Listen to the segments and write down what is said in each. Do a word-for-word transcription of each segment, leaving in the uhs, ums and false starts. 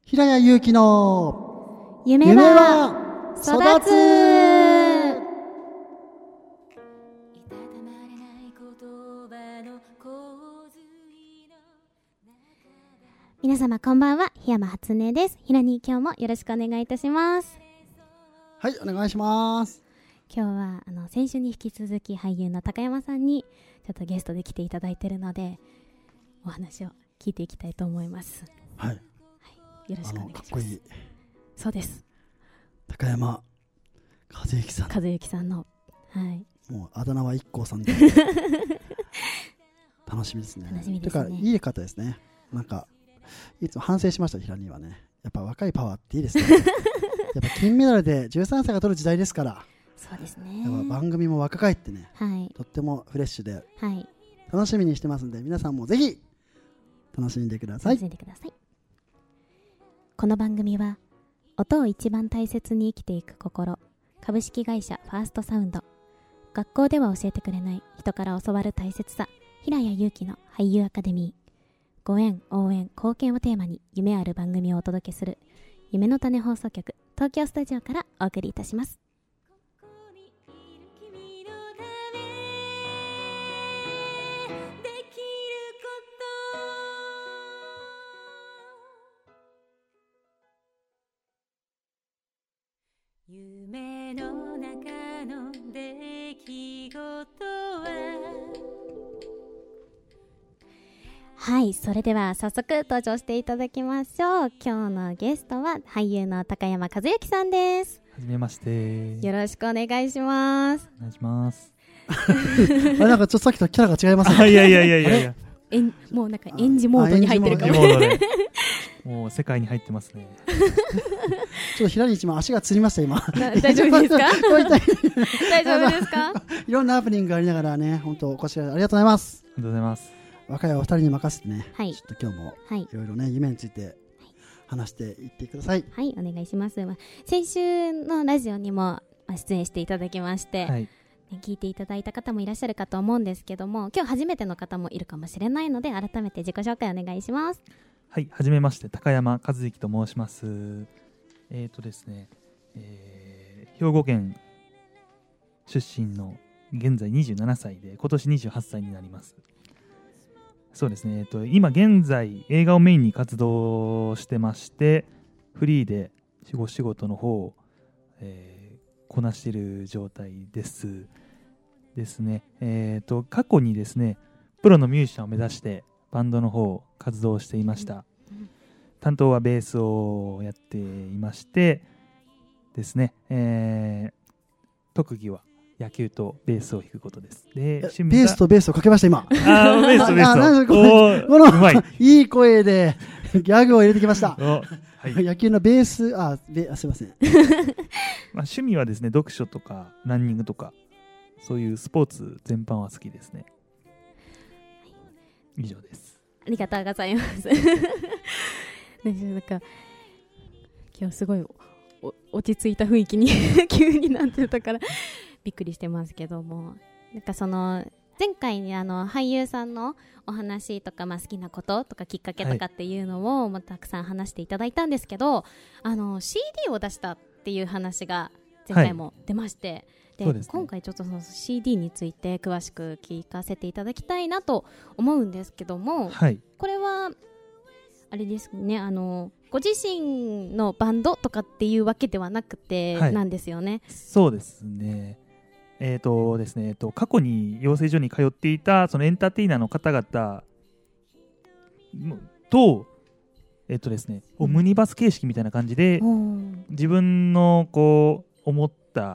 平谷祐希の夢は育つ。皆様こんばんは、檜山初音です。ひらに今日もよろしくお願いいたします。 はい、お願いします。 今日はあの先週に引き続き俳優の高山さんにちょっとゲストで来ていただいているので、お話を聞いていきたいと思います。 はい、はい 、よろしくお願いします。 かっこいい。 そうです。 高山和之さん。 和之さんの、はい。 もうあだ名は一光さんで楽しみですね。 楽しみですね。 てかいい方ですね。なんかいつも反省しました。平にはね、やっぱ若いパワーっていいですね。やっぱ金メダルでじゅうさんさいが取る時代ですから。 そうですね。 やっぱ番組も若返ってね、 はい、 とってもフレッシュで、 はい、 楽しみにしてますんで、皆さんもぜひ楽しんでください。 楽しんでください。この番組は音を一番大切に生きていく心、株式会社ファーストサウンド、学校では教えてくれない人から教わる大切さ、平谷祐希の俳優アカデミー、ご縁、応援、貢献をテーマに夢ある番組をお届けする夢の種放送局東京スタジオからお送りいたします。夢の中の出来事は、はい、それでは早速登場していただきましょう。今日のゲストは俳優の高山和之さんです。 はじめまして。 よろしくお願いします。 お願いします。 あれ、なんかちょっとさっきとキャラが違いますね。 いやいやいやいやいや。 えんもうなんか演じモードに入ってるかも。 もう世界に入ってますね。 ちょっと平に一枚足がつりました今。 大丈夫ですか？大丈夫ですか？ いろんなハプニングがありながらね、本当お越しありがとうございます。 ありがとうございます。 若いお二人に任せてね、 はい、 ちょっと今日もはいいろいろね、夢について話していってください。 はい、お願いします。先週のラジオにも出演していただきまして、はい、聞いていただいた方もいらっしゃるかと思うんですけども、今日初めての方もいるかもしれないので、改めて自己紹介お願いします。 はい、はじめまして、高山和之と申します。えーとですね、えー、兵庫県出身の現在にじゅうななさいで、今年にじゅうはっさいになります。そうですね、えーと、今現在映画をメインに活動してまして、フリーでお仕事の方を、えー、こなしている状態ですですね。えーと、過去にですね、プロのミュージシャンを目指してバンドの方活動していました。うん、担当はベースをやっていましてですね、えー、特技は野球とベースを弾くことです。で、 ベースとベースをかけました今。 あー、ベースとベースを。 このうまいいい声でギャグを入れてきました。 はい、 野球のベース、あ、ベあすいません。まあ趣味はですね、読書とかランニングとかそういうスポーツ全般は好きですね。以上です。 ありがとうございます。なんか今日すごい落ち着いた雰囲気に急になってたからびっくりしてますけども、なんかその前回にあの俳優さんのお話とか、まあ、好きなこととかきっかけとかっていうのを、まあ、たくさん話していただいたんですけど、あの シーディー を出したっていう話が前回も出まして、はい、でで、ね、今回ちょっとその シーディー について詳しく聞かせていただきたいなと思うんですけども、 はい、 これはあれですね、あのご自身のバンドとかっていうわけではなくて、はい、なんですよね。 そうですね。えーとですね、えーと過去に養成所に通っていたそのエンターテイナーの方々と、えーとですね、うん、ムニバス形式みたいな感じで、自分のこう思った、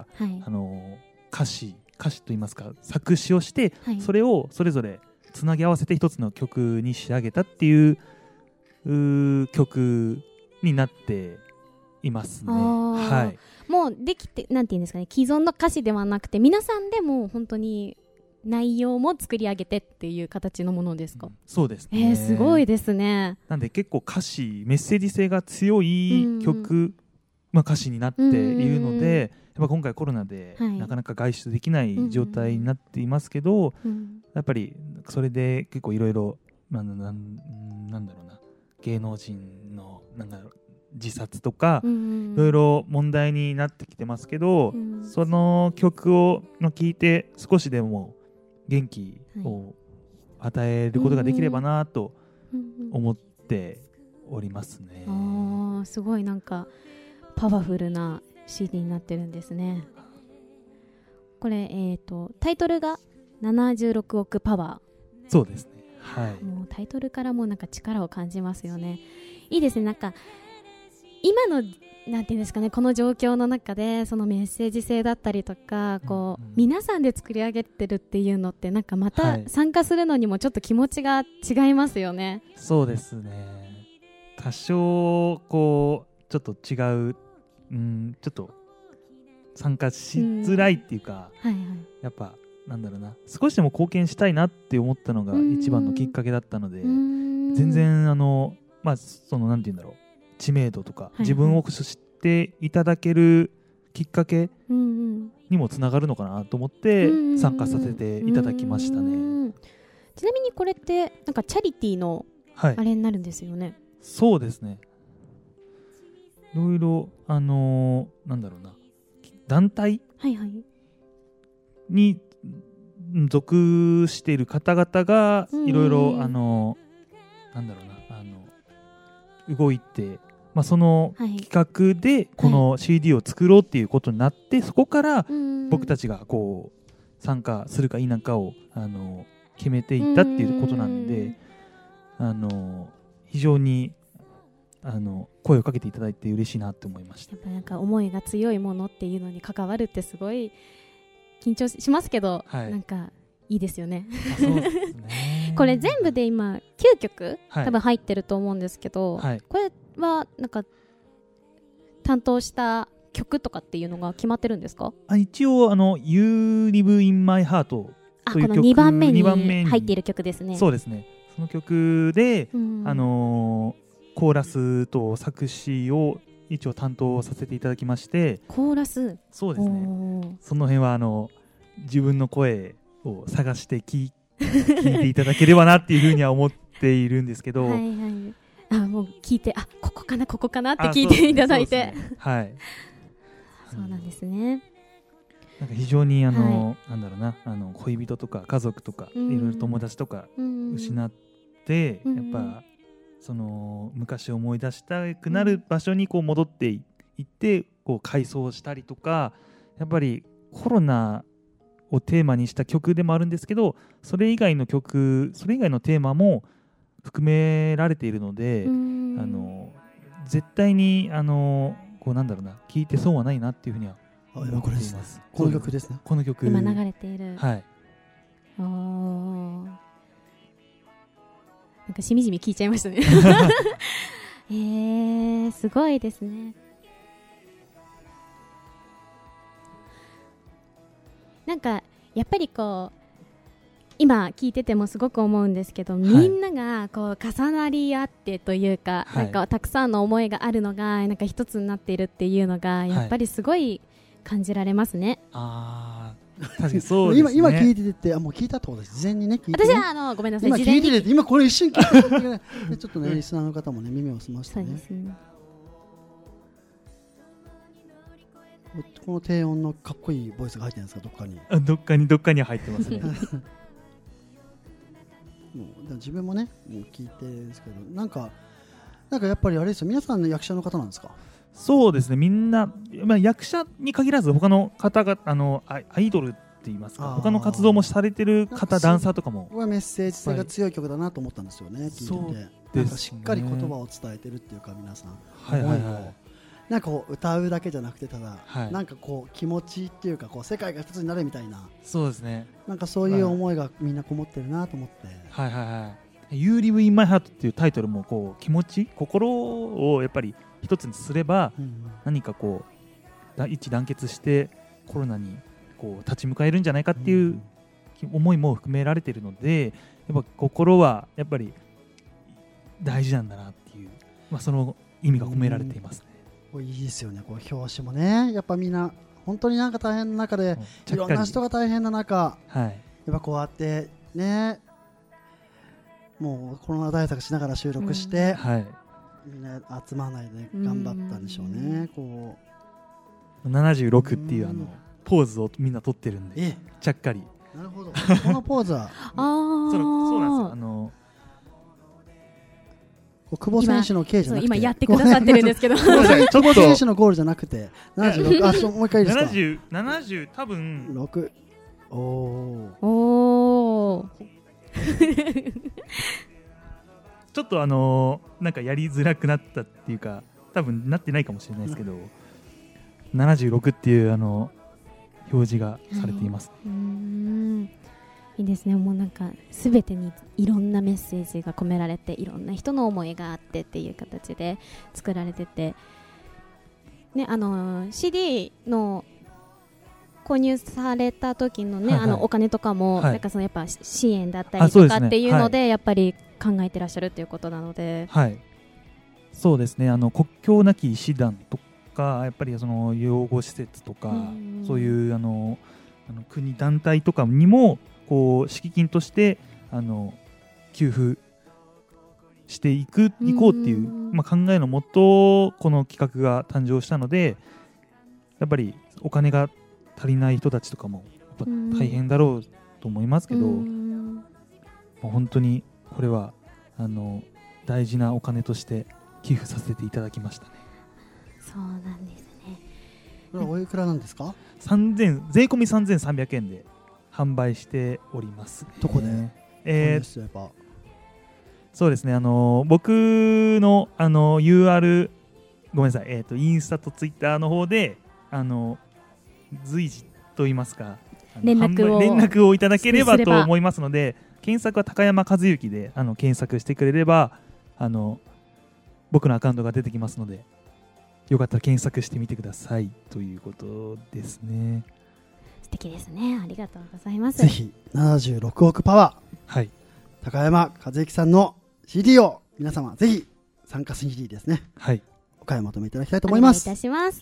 はい、あの歌詞歌詞といいますか作詞をして、はい、それをそれぞれつなぎ合わせて一つの曲に仕上げたっていう、う曲になっていますね。はい、 もうできて、なんていうんですかね、既存の歌詞ではなくて皆さんでも本当に内容も作り上げてっていう形のものですか？うん、 そうですね。 えー、すごいですね。 なんで結構歌詞メッセージ性が強い曲、うんまあ、歌詞になっているので、やっぱ今回コロナでなかなか外出できない状態になっていますけど、うん、やっぱりそれで結構いろいろなんだろうな、芸能人のなんだろう自殺とか、 うんうんいろいろ問題になってきてますけど、 うん、 その曲をの聴いて少しでも元気を与えることができればなと思っておりますね。 うんうん、あーすごいなんかパワフルな シーディー になってるんですね。これ、えーと、タイトルがななじゅうろくおくパワー。そうですね、はい、 もうタイトルからもうなんか力を感じますよね。いいですね。なんか今のなんていうんですかね、この状況の中でそのメッセージ性だったりとかこう、うんうん、皆さんで作り上げてるっていうのってなんかまた参加するのにもちょっと気持ちが違いますよね。 はい、そうですね。多少こうちょっと違う、うん、ちょっと参加しづらいっていうか、うんはいはい、やっぱなんだろうな、少しでも貢献したいなって思ったのが一番のきっかけだったので、全然あのまあそのなんていうんだろう、知名度とか、はいはい、自分を知っていただけるきっかけにもつながるのかなと思って参加させていただきましたね。 ちなみにこれってなんかチャリティーのあれになるんですよね。はい、 そうですね。いろいろあのー、なんだろうな、団体に属している方々がいろいろあのー、なんだろうな、あの動いて、まあ、その企画でこの シーディー を作ろうっていうことになって、はい、そこから僕たちがこう参加するか否かをあの決めていったっていうことなんで、あの非常にあの声をかけていただいて嬉しいなって思いました。 やっぱなんか思いが強いものっていうのに関わるってすごい緊張しますけど、はい、なんかいいですよね。 そうですね。 これ全部で今きゅうきょく、はい、多分入ってると思うんですけど、はい、これはなんか担当した曲とかっていうのが決まってるんですか？ あ、一応あの You Live in My Heart という曲、 あ、このにばんめに入っている曲ですね。 そうですね。その曲で、うん、あのーコーラスと作詞を一応担当させていただきまして。 コーラス、 そうですね。その辺はあの自分の声を探して聞聞いていただければなっていうふうには思っているんですけどはい、はい、 あ、もう聞いて、あ、ここかなここかなって聞いていただいて、 ね、はい、 そうなんですね。 なんか非常にあの、はい、なんだろうな、あの恋人とか家族とか、いろいろ友達とか失って、やっぱその昔思い出したくなる場所にこう戻っていってこう回想したりとか、やっぱりコロナをテーマにした曲でもあるんですけど、それ以外の曲、それ以外のテーマも含められているので、あの絶対にあのこうなんだろうな、聴いて損はないなっていうふうには思っています。 この曲ですね。 この曲今流れている。 はい。 おー、なんかしみじみ聞いちゃいましたね。えー、すごいですね。なんかやっぱりこう今聞いててもすごく思うんですけど、はい、みんながこう重なり合ってというか、はい、なんかたくさんの思いがあるのがなんか一つになっているっていうのがやっぱりすごい感じられますね。はい、あ確かにそうですね。 今, 今聞いてて、あ、もう聞いたってことです。事前にね聞いてね。 私はあのごめんなさい。 今聞いてて、今これ一瞬聞いてて、ね、ちょっとねリスナーの方もね耳を澄ましてね。そうですね。この低音のかっこいいボイスが入ってるんですか、どっかに。 あ、どっかにどっかに入ってますね。もう自分もねもう聞いてるんですけど、なんかなんかやっぱりあれですよ、皆さんの役者の方なんですか？ そうですね、みんな、まあ、役者に限らず他の方があのアイドルって言いますか、他の活動もされてる方、ダンサーとかも。 僕はメッセージ性が強い曲だなと思ったんですよね、聞いてて。なんかしっかり言葉を伝えてるっていうか、皆さん、はいはいはい、なんかこう歌うだけじゃなくて、ただ、はい、なんかこう気持ちっていうか、こう世界が一つになるみたいな、そうですね、なんかそういう思いがみんなこもってるなと思って、はいはいはい、 You Live in My Heart っていうタイトルもこう気持ち、心をやっぱり一つにすれば、うん、何かこう一致団結してコロナにこう立ち向かえるんじゃないかっていう思いも含められているので、やっぱ心はやっぱり大事なんだなっていう、まあ、その意味が込められていますね。 うん、いいですよね、こう表紙もね、やっぱみんな本当になんか大変な中で、いろんな人が大変な中、はい、やっぱこうやってね、もうコロナ対策しながら収録して、うん、はい、 みんな集まらないで頑張ったんでしょうね。こうななじゅうろくっていうあのポーズをみんな撮ってるんでちゃっかり。 なるほど。このポーズはあーそうなんですよ。あの久保選手の K じゃなくて今やってくださってるんですけど久保選手のゴールじゃなくてななじゅうろくあもう一回いいですか。 ななじゅう、ななじゅう多分ろくおーおーちょっとあのー、なんかやりづらくなったっていうか多分なってないかもしれないですけど、うん、ななじゅうろくっていうあの表示がされています、ね。 はい、うーんいいですね。もうなんか全てにいろんなメッセージが込められていろんな人の思いがあってっていう形で作られてて、ね、あの シーディー の購入された時のね、はいはい、あのお金とかも、はい、なんかそのやっぱ支援だったりとかっていうので、ねはい、やっぱり考えてらっしゃるということなので、 はい、そうですね。あの国境なき医師団とかやっぱりその養護施設とかそういうあのあの国団体とかにもこう敷金としてあの給付していくいこうっていう、まあ、考えのもとこの企画が誕生したので、やっぱりお金が足りない人たちとかもやっぱ大変だろうと思いますけど、もう本当にこれはあの大事なお金として寄付させていただきましたね。 そうなんですね。 これはおいくらなんですか？ さんぜん税込みさんぜんさんびゃくえんで販売しております、ね。 どこで？ えー、やっぱそうですね。あの僕のあの ユーアール ごめんなさい。えっ、ー、とインスタとツイッターの方であの随時と言いますか連絡を連絡をいただければと思いますので、検索は高山和幸であの検索してくれればあの僕のアカウントが出てきますので、よかったら検索してみてくださいということですね。 素敵ですね。ありがとうございます。 ぜひななじゅうろくおくパワー、はい、高山和幸さんの シーディー を皆様ぜひ参加 シーディー ですね、 はい、 お買い求めいただきたいと思います。 お願いいたします。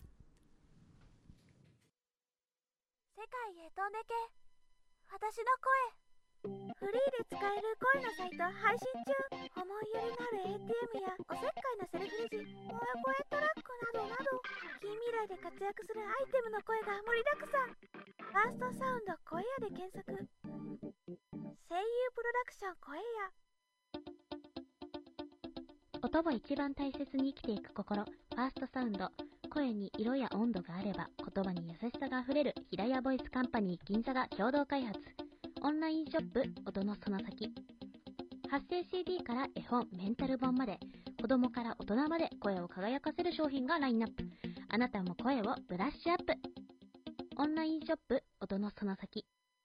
世界へ飛んでけ私の声、フリーで使える声のサイト配信中。思いやりのある エーティーエム やおせっかいなセルフレジ、萌え声トラックなどなど、近未来で活躍するアイテムの声が盛りだくさん。ファーストサウンド声屋で検索。声優プロダクション声屋。 音を一番大切に生きていく心、ファーストサウンド。声に色や温度があれば言葉に優しさがあふれる平屋ボイスカンパニー銀座が共同開発。オンラインショップ音のその先。発声 シーディー から絵本メンタル本まで、子供から大人まで声を輝かせる商品がラインナップ。あなたも声をブラッシュアップ。オンラインショップ音のその先。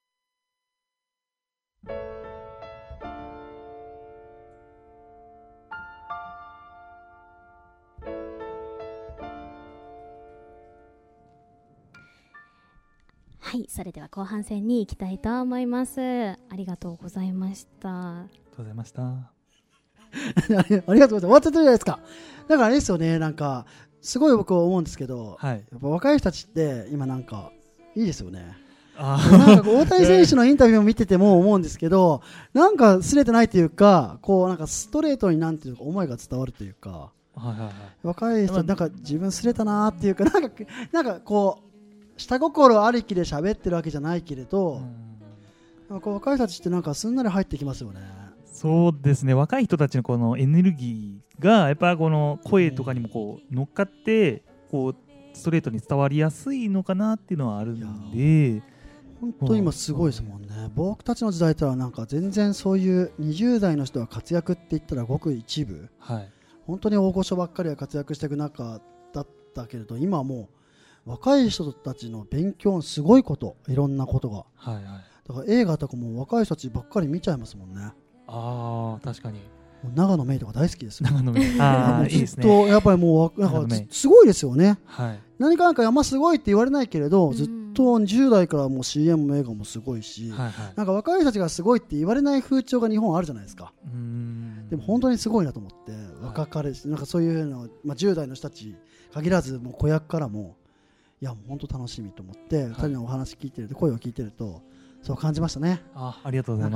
はい、それでは後半戦に行きたいと思います。ありがとうございました。 ありがとうございました。 ありがとうございます。終わっちゃったじゃないですか。だからあれですよね、なんかすごい僕は思うんですけど、はい、やっぱ若い人たちって今なんかいいですよね。あなんか大谷選手のインタビューを見てても思うんですけど、なんか擦れてないというか、こうなんかストレートになんていうか思いが伝わるというか、はいはいはい、若い人なんか自分擦れたなっていうか、なんかなんかこう下心ありきで喋ってるわけじゃないけれど、なんか若い人たちってなんかすんなり入ってきますよね。 そうですね。若い人たちのこのエネルギーがやっぱこの声とかにもこう乗っかってこうストレートに伝わりやすいのかなっていうのはあるんで、 本当今すごいですもんね。僕たちの時代とはなんか全然そういうにじゅう代の人が活躍って言ったらごく一部、はい、本当に大御所ばっかりが活躍していく中だったけれど、今はもう若い人たちの勉強のすごいこと、いろんなことが、はいはい、だから映画とかも若い人たちばっかり見ちゃいますもんね。 あー確かに。 長野メイとか大好きですよ。 長野メイあいいですね。 ずっとやっぱりもうなんかすごいですよね、はい、何かなんか山すごいって言われないけれど、ずっとじゅう代からもう シーエム も映画もすごいし、はいはい、なんか若い人たちがすごいって言われない風潮が日本あるじゃないですか。うーんでも本当にすごいなと思って、若かれし、なんかそういうの、まあ、じゅう代の人たち限らずもう子役からもいやもう本当楽しみと思って、はい、ふたりのお話聞いてると、声を聞いてるとそう感じましたね。 あ、ありがとうございます。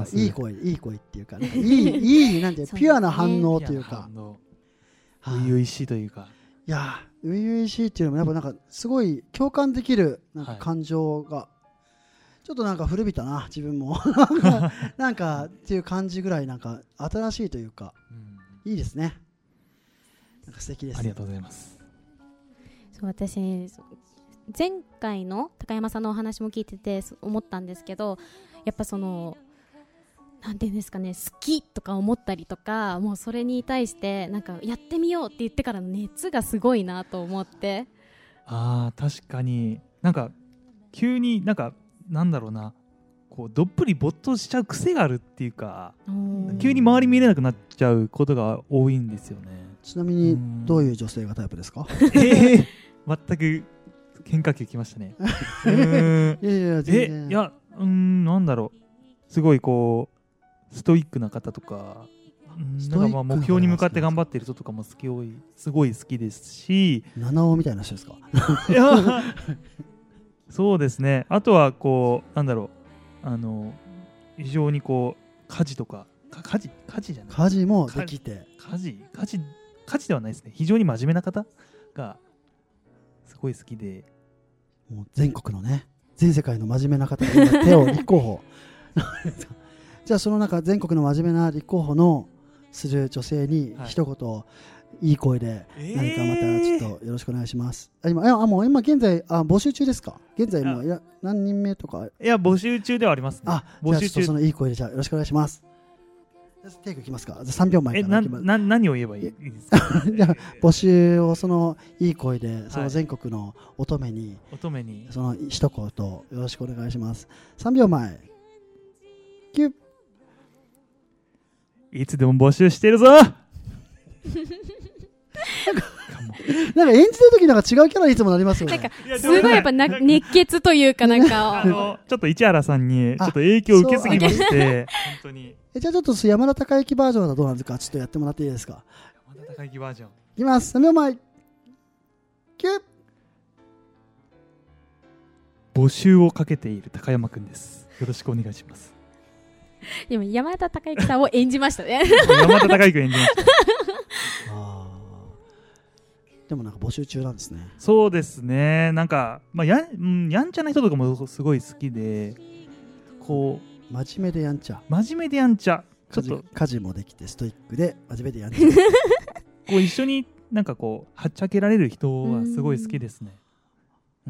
いい声、いい声っていうか、なんかいいいいなんてピュアな反応というか、 初々しいというか、 いや初々しいっていうのもやっぱなんかすごい共感できるなんか感情が、はい、ちょっとなんか古びたな自分もなんかなんかっていう感じぐらいなんか新しいというか、うん、いいですね。なんか素敵です、ね、 ありがとうございます。 そう私前回の高山さんのお話も聞いてて思ったんですけど、やっぱそのなんていうんですかね、好きとか思ったりとか、もうそれに対してなんかやってみようって言ってからの熱がすごいなと思って。 あー確かになんか急になんかなんだろうな、こうどっぷり没頭しちゃう癖があるっていうか、急に周り見れなくなっちゃうことが多いんですよね。 ちなみにどういう女性がタイプですか？ えー、全く変化球きましたね。うーんいやいや全然えいやうーんなんだろう、すごいこうストイックな方とか、なんかまあ目標に向かって頑張ってる人とかも好き多い、すごい好きですし。 七尾みたいな人ですか？ いやそうですね。あとはこうなんだろう、あの非常にこう家事とか家事家事じゃない家事もできて家事家事家事ではないですね。非常に真面目な方がすごい好きで、 もう全国のね全世界の真面目な方が手を立候補じゃあその中全国の真面目な立候補のする女性に一言、はい、いい声で何かまたちょっとよろしくお願いします。えー、あ今あもう今現在あ募集中ですか？現在もいや何人目とか？ いや募集中ではありますね。 あ募集中。じゃあちょっとそのいい声でじゃあよろしくお願いします。テイクいきますか？さんびょうまえからいきます。 えなな何を言えばいいですか？ じゃあ募集をそのいい声でその全国の乙女に、はい、 乙女にその一言よろしくお願いします。さんびょうまえキュッ。 いつでも募集してるぞ。 なんかなんか演じてる時なんか違うキャラいつもなりますよね。 なんかすごいやっぱな熱血というかなんかあのちょっと市原さんにちょっと影響を受けすぎまして本当に。 えじゃあちょっと山田孝之バージョンはどうなんですか？ちょっとやってもらっていいですか？ 山田孝之バージョンいきます。さんびょうまえキュッ。 募集をかけている高山くんです。よろしくお願いします。 でも山田孝之さんを演じましたね。 山田孝之演じました。 あでもなんか募集中なんですね。 そうですね。なんか、まあ、や, うん、やんちゃな人とかもすごい好きで、こう真面目でやんちゃ真面目でやんちゃちょっと家事もできてストイックで真面目でやんちゃこう一緒になんかこうはっちゃけられる人はすごい好きですね。うん、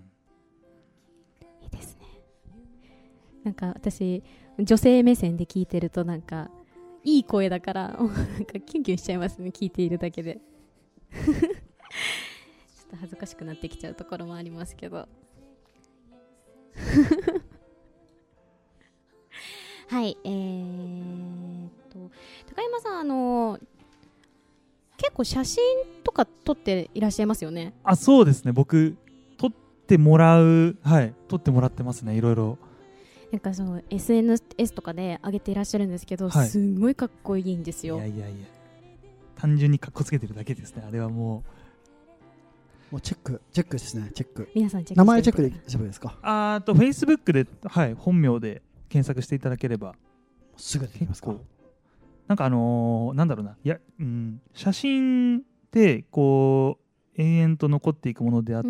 いいですね。なんか私女性目線で聞いてるとなんかいい声だからなんかキュンキュンしちゃいますね、聞いているだけで。ちょっと恥ずかしくなってきちゃうところもありますけど。はい、えーと高山さん、あの結構写真とか撮っていらっしゃいますよね。 あ、そうですね。僕撮ってもらう、はい撮ってもらってますね。いろいろなんかその エスエヌエス とかで上げていらっしゃるんですけど、はい、すごいかっこいいんですよ。 いやいやいや、単純にかっこつけてるだけですね。あれはもうもうチェックチェックですね。チェック皆さんチェック名前チェックで大丈夫ですか？ あと Facebook で、はい、本名で検索していただければすぐできますか？ なんかあのー、なんだろうな、いや、うん、写真ってこう永遠と残っていくものであって、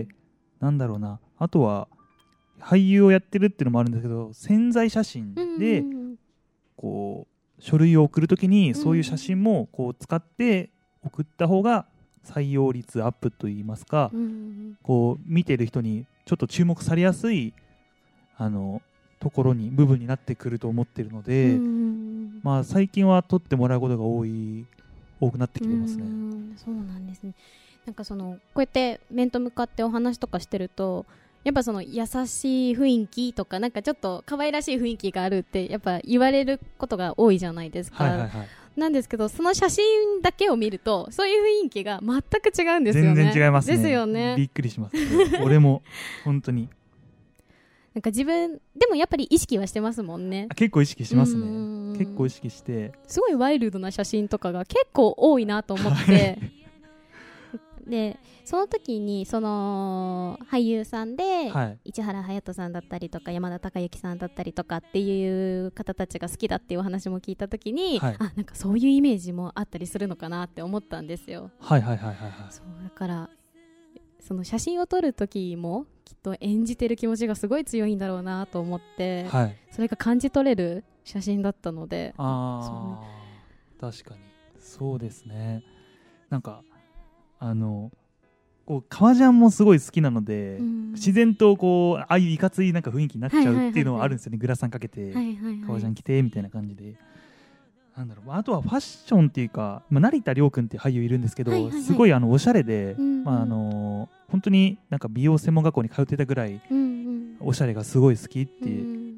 なんだろうな、あとは俳優をやってるっていうのもあるんですけど、宣材写真でこう書類を送るときにそういう写真もこう使って送った方が採用率アップといいますか、こう見てる人にちょっと注目されやすいあのところに部分になってくると思ってるので、まあ最近は撮ってもらうことが多い多くなってきてますね。 うん、そうなんですね。なんかそのこうやって面と向かってお話とかしてると、やっぱその優しい雰囲気とかなんかちょっと可愛らしい雰囲気があるってやっぱ言われることが多いじゃないですか。 はいはいはい、 なんですけど、その写真だけを見るとそういう雰囲気が全く違うんですよね。 全然違いますね。 ですよね。 びっくりします、ね、俺も本当になんか自分でもやっぱり意識はしてますもんね。 結構意識しますね。結構意識して、 すごいワイルドな写真とかが結構多いなと思って、はい、 でその時にその俳優さんで、 はい、 市原隼人さんだったりとか山田孝之さんだったりとかっていう方たちが好きだっていうお話も聞いた時に、はい、あなんかそういうイメージもあったりするのかなって思ったんですよ。 はいはいはいはい、はい、 そうだからその写真を撮る時もきっと演じてる気持ちがすごい強いんだろうなと思って、はい、それが感じ取れる写真だったので、 あ確かにそうですね。なんかあのこう革ジャンもすごい好きなので、うん、自然とこうああいういかついなんか雰囲気になっちゃうっていうのはあるんですよね、はいはいはいはい、グラサンかけて、はいはいはい、革ジャン着てみたいな感じで、なんだろう、あとはファッションっていうか、まあ、成田凌君っていう俳優いるんですけど、はいはいはい、すごいあのおしゃれで、うんうん、まあ、あの本当になんか美容専門学校に通ってたぐらい、うんうん、おしゃれがすごい好きって、うん、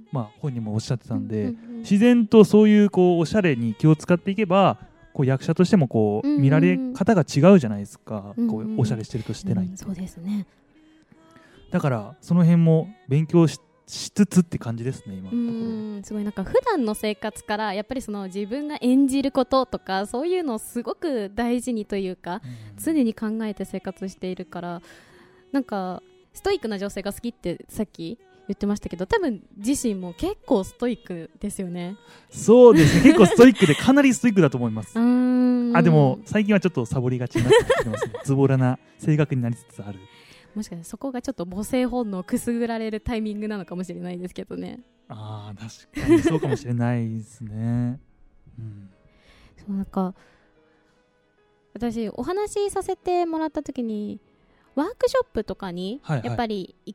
まあ、本人もおっしゃってたんで、うんうんうん、自然とそういうこうおしゃれに気を使っていけばこう役者としてもこう、うんうん、見られ方が違うじゃないですか、うんうん、こうおしゃれしてるとしてないって、うん、 そうですね。 だからその辺も勉強ししつつって感じですね、今のところ。 うんすごいなんか普段の生活からやっぱりその自分が演じることとかそういうのをすごく大事にというか、うん、常に考えて生活しているから、なんかストイックな女性が好きってさっき言ってましたけど、多分自身も結構ストイックですよね。 そうですね、結構ストイックでかなりストイックだと思います。うーんあでも最近はちょっとサボりがちになってきてますねズボラな性格になりつつある。 もしかしてそこがちょっと母性本能をくすぐられるタイミングなのかもしれないですけどね。 あー確かにそうかもしれないですね、うん、 そうなんか私お話しさせてもらった時にワークショップとかにやっぱり、はいはい、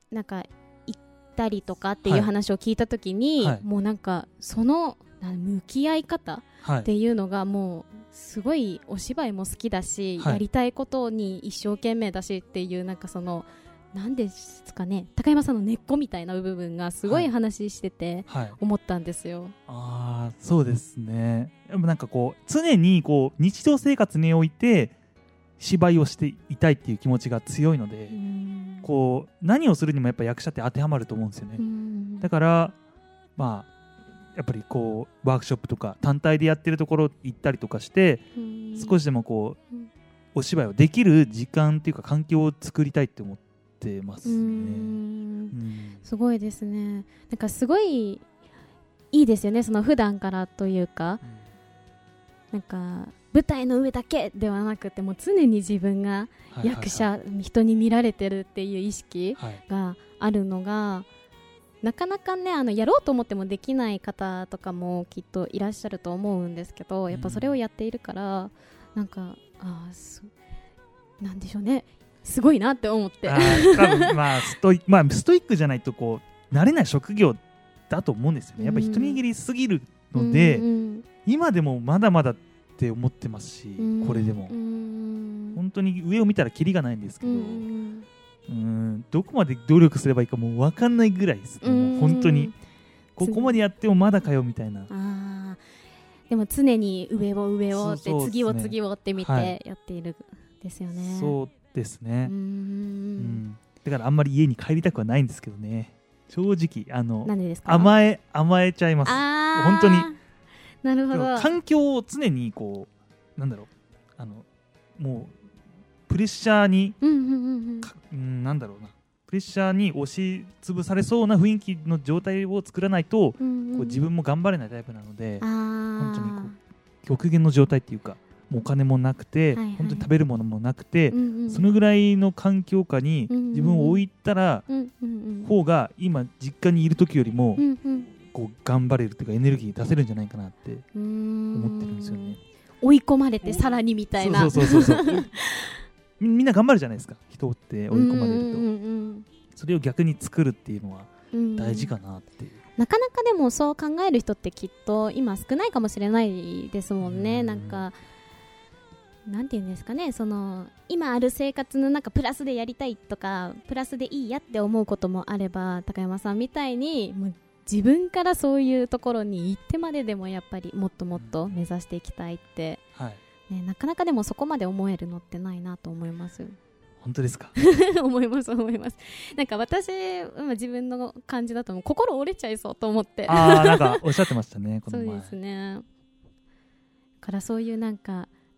なんか行ったりとかっていう話を聞いた時に、はい、もうなんかその向き合い方っていうのがもうすごいお芝居も好きだし、はい、やりたいことに一生懸命だしっていうなんかそのなんですかね、高山さんの根っこみたいな部分がすごい話してて思ったんですよ、はいはい、 あーそうですね。でもなんかこう常にこう日常生活において芝居をしていたいっていう気持ちが強いので、うんこう何をするにもやっぱ役者って当てはまると思うんですよね、うん、だからまあやっぱりこうワークショップとか単体でやってるところ行ったりとかして、うん、少しでもこう、うん、お芝居をできる時間っていうか環境を作りたいって思ってますね。うん、うん、 すごいですね。なんかすごいいいですよね、その普段からというか、うん、なんか舞台の上だけではなくてもう常に自分が役者、はいはいはい、人に見られてるっていう意識があるのが、はいなかなかねあのやろうと思ってもできない方とかもきっといらっしゃると思うんですけど、やっぱそれをやっているから、うん、なんかあすなんでしょうね、すごいなって思って。あ多分、まあ、ストイまあストイックじゃないとこう慣れない職業だと思うんですよね。やっぱ一握りすぎるので、うん、今でもまだまだって思ってますし、うん、これでも、うん、本当に上を見たらキリがないんですけど、うんうんどこまで努力すればいいかもう分かんないぐらいです。もう本当にここまでやってもまだかよみたいな。 あでも常に上を上をってそうそう、ね、次を次をって見てやっているですよね、はい、 そうですね。うんうんだからあんまり家に帰りたくはないんですけどね、正直あのなんでですか？ 甘え甘えちゃいます。本当になるほど。 環境を常にこうなんだろうあのもうプレッシャーに、うんうんうんうん、なんだろうなプレッシャーに押しつぶされそうな雰囲気の状態を作らないと、うんうん、こう自分も頑張れないタイプなので、本当にこう極限の状態っていうかもうお金もなくて、はいはい、本当に食べるものもなくて、うんうん、そのぐらいの環境下に自分を置いたら、うんうん、方が今実家にいる時よりも、うんうん、こう頑張れるというかエネルギー出せるんじゃないかなって思ってるんですよね。 追い込まれてさらにみたいな。 そうそうそうそうみんな頑張るじゃないですか、人って追い込まれると、うんうんうん、それを逆に作るっていうのは大事かなっていう、うん、 なかなかでもそう考える人ってきっと今少ないかもしれないですもんね、うん、なんかなんていうんですかね、その今ある生活の中プラスでやりたいとかプラスでいいやって思うこともあれば、高山さんみたいにもう自分からそういうところに行ってまででもやっぱりもっともっと目指していきたいって、うんはいね、なかなかでもそこまで思えるのってないなと思います。 本当ですか？ 思います思います。なんか私、まあ、自分の感じだともう心折れちゃいそうと思って。 ああなんかおっしゃってましたねこの前。 そうですね。からそういうなんか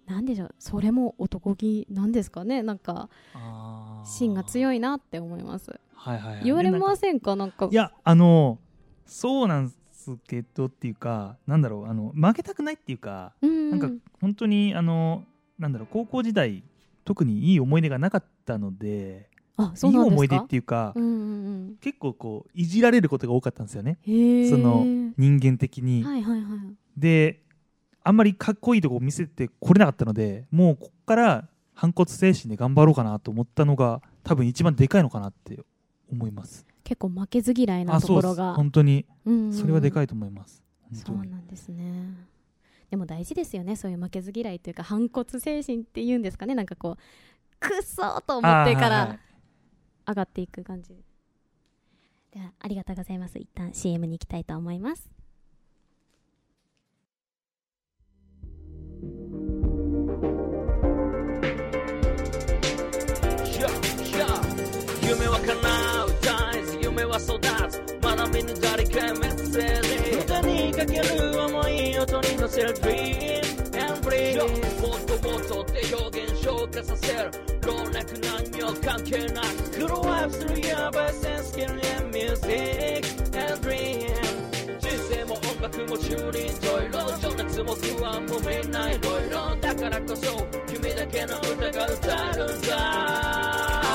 なんでしょう、それも男気なんですかね。なんか芯が強いなって思います。 はいはいはい、 言われませんか？なんかいやあのそうなんですけどっていうか、なんだろう、あの負けたくないっていうか、 うん、 なんか本当にあのなんだろう、高校時代特にいい思い出がなかったので、 あ、そうなんですか？ いい思い出っていうか、 うんうんうん、 結構こういじられることが多かったんですよね。 へー、 その人間的に、 はいはいはい、 であんまりかっこいいとこを見せてこれなかったので、もうここから反骨精神で頑張ろうかなと思ったのが多分一番でかいのかなって思います。 結構負けず嫌いなところが、 本当に、 うんうん、 それはでかいと思います。 そうなんですね。でも大事ですよね、そういう負けず嫌いというか反骨精神っていうんですかね。なんかこうくっそーと思ってから上がっていく感じ。ではありがとうございます。一旦 シーエム に行きたいと思います。 夢は叶う大事、夢は育つ、まだ見ぬ誰かへメッセージ、歌にかける思い、音に乗せる Dream and Breathe、 もっともっとって表現昇華させる、老若男女関係なくグローアップするやばいセンスキル and Music and Dream、 人生も音楽も中にいろいろ、情熱も不安もみんないろいろ、だからこそ君だけの歌が歌えるんだ。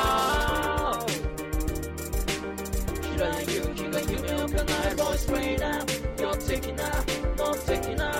平井勇気が夢を叶える Voice Freedom、 予的な能的な、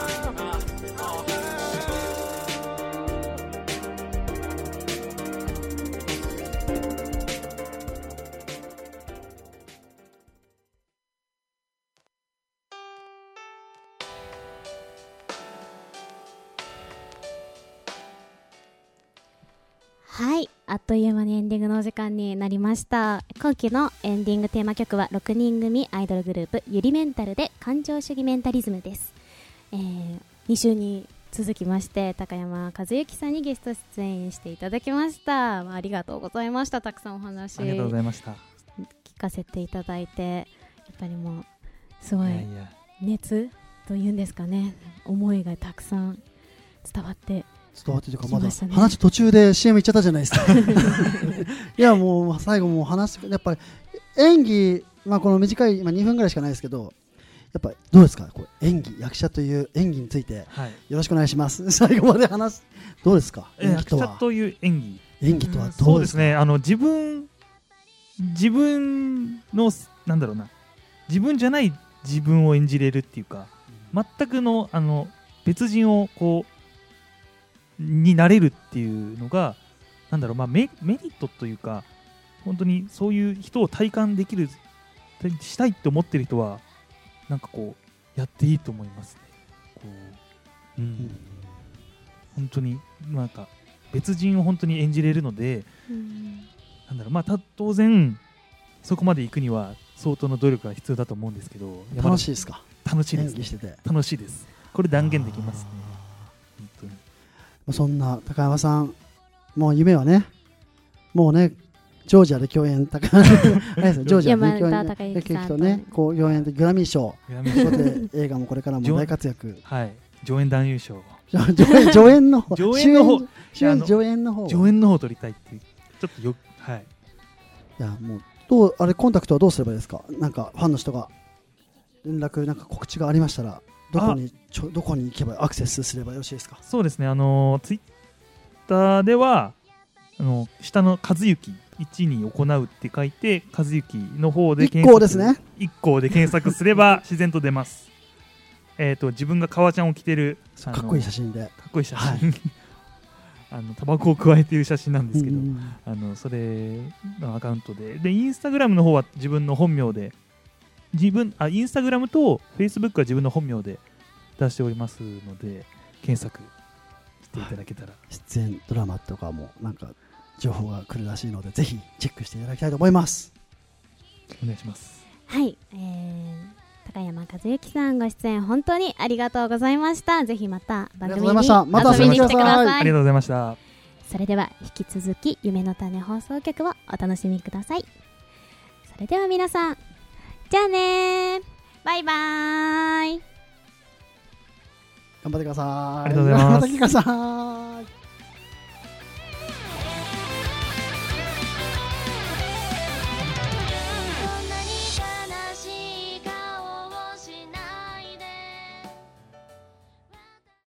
はい、あっという間にエンディングのお時間になりました。今期のエンディングテーマ曲はろくにん組アイドルグループゆりメンタルで感情主義メンタリズムです。えー、に週に続きまして高山和幸さんにゲスト出演していただきました。ありがとうございました。たくさんお話ありがとうございました。 聞かせていただいて、やっぱりもうすごい熱というんですかね、思いがたくさん伝わって伝わってというか、まだ話途中で シーエム 行っちゃったじゃないですかいやもう最後もう話やっぱり演技、まあ、この短い、まあ、にふんぐらいしかないですけど、やっぱりどうですか、こう演技、役者という演技についてよろしくお願いします、はい、最後まで話す。どうですか、 演技とは。役者という演技演技とはどうですか。 そうですね、あの自分自分のなんだろうな、自分じゃない自分を演じれるっていうか、全くのあの別人をこうになれるっていうのが、なんだろう、まあ、メ, メリットというか、本当にそういう人を体感できるしたいって思ってる人はなんかこうやっていいと思いますね。こう、うんうん、本当になんか別人を本当に演じれるので、うん、なんだろう、まあ、た当然そこまで行くには相当の努力が必要だと思うんですけど、 楽しいですか。 楽しいです、ね、 演技してて楽しいです。これ断言できますね。本当にそんな高山さん、もう夢はね、もうね、ジョージアで共演、高山ジョージアで共演とね、こう共演でグラミー賞、で映画もこれからも大活躍、 はい、上演男優賞、 上演の方、 上演の方、 上演の方、 上演の方を取りたいっていう、ちょっとよ、はい。 いやもうどうあれコンタクトはどうすればいいですか。なんかファンの人が連絡なんか告知がありましたら。どこにちょどこに行けばアクセスすればよろしいですか。 そうですね、あのツイッターではあの下の和幸いちに行うって書いて和幸の方で検索ですね、 いっこうで検索すれば自然と出ます。えっと自分が革ちゃんを着てるかっこいい写真で、 かっこいい写真、はい、あのタバコを加えている写真なんですけど、あのそれのアカウントで、でインスタグラムの方は自分の本名で、自分あインスタグラムとフェイスブックは自分の本名で出しておりますので、検索していただけたら、はい、 出演ドラマとかもなんか情報が来るらしいので、ぜひチェックしていただきたいと思います。 お願いします。 はい、えー、高山和幸さんご出演本当にありがとうございました。ぜひまた番組に遊びに来てください。 ありがとうございました。 それでは引き続き夢の種放送局をお楽しみください。それでは皆さん、じゃあねー、バイバーイ。 頑張ってください。 ありがとうございます。 また来てください。